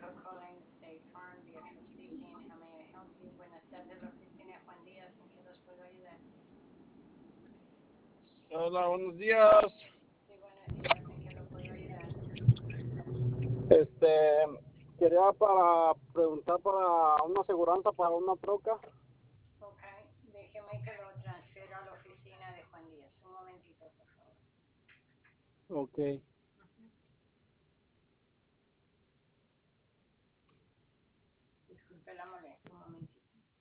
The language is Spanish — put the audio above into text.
for calling State Farm, Beatriz speaking. How may I help you? Buenas tardes, la oficina de Juan Díaz. ¿En qué los puedo ayudar? Hola, buenos días. Sí, buenos días. ¿En qué lo puedo ayudar? Este, quería para preguntar para una aseguranza para una troca. Ok, déjeme que lo transfiero a la oficina de Juan Díaz. Un momentito, por favor. Ok.